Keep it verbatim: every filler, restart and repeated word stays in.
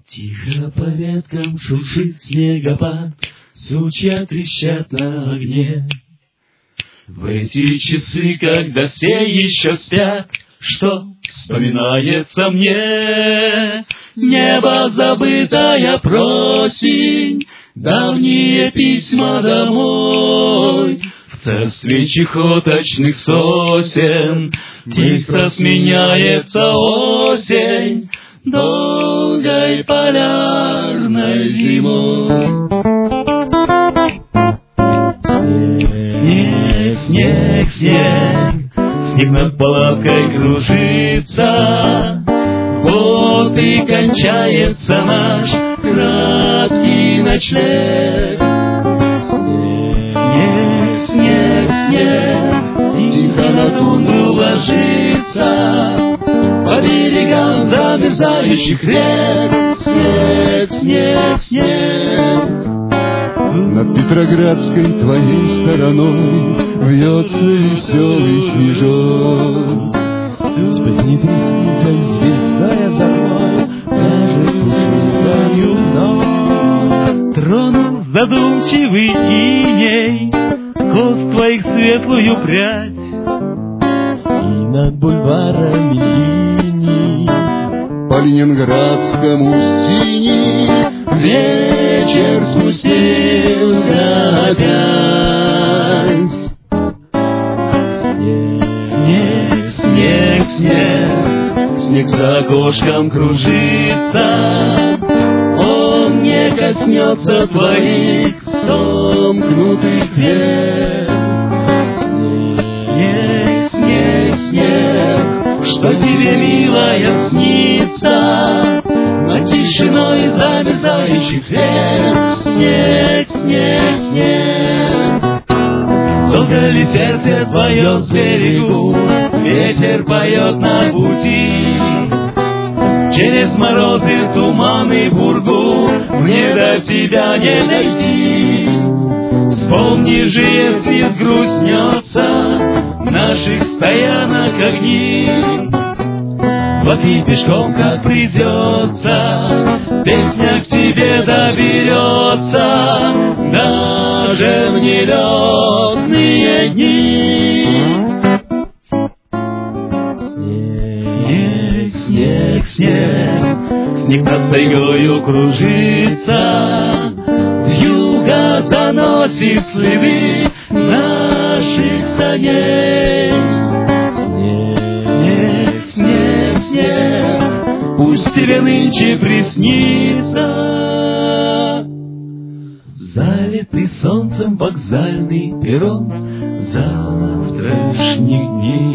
Тихо по веткам шуршит снегопад, сучья трещат на огне. В эти часы, когда все еще спят, что вспоминается мне? Небо забытая просень, давние письма домой. В царстве чехоточных сосен быстро сменяется осень долгой полярной зимой. Снег, снег, снег, снег над палаткой кружится. Вот и кончается наш краткий ночлег. Снег, снег, снег, тихо на тундру ложится. По берегам замерзающих рек снег, снег, снег. Над Петроградской твоей стороной вьется веселый снежок. Спрыгнет ресницей звездая за мной, даже пушистою вновь. Тронул задумчивый иней кост твоих светлую прядь, и над бульварами линий по ленинградскому синий вечер спустился опять. Снег, снег, снег, снег за окошком кружится. Он не коснется твоих сомкнутых век. Снег, снег, снег, что тебе, милая, снится над тишиной замерзающих рек. Снег, снег, снег. Долго ли сердце твое с берегу, ветер поет на пути? Через морозы, туманы, бургу мне до тебя не найти. Вспомни же, если сгрустнется наших стоянок огни. Плати пешком, как придется, песня к тебе доберется даже в нелетные дни. Снег, снег, снег, снег над тайгою кружится. Вьюга заносит следы наших саней. Снег, снег, снег, пусть тебе нынче приснится залитый солнцем вокзальный перрон завтрашних дней.